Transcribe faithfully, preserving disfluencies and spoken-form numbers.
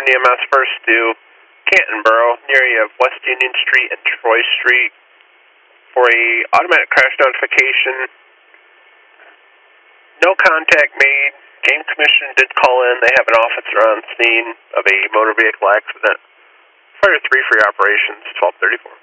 E M S first to Cantonboro, near you have West Union Street and Troy Street, for a automatic crash notification. No contact made. Game Commission did call in. They have an officer on scene of a motor vehicle accident. Fire three for your operations, twelve thirty-four.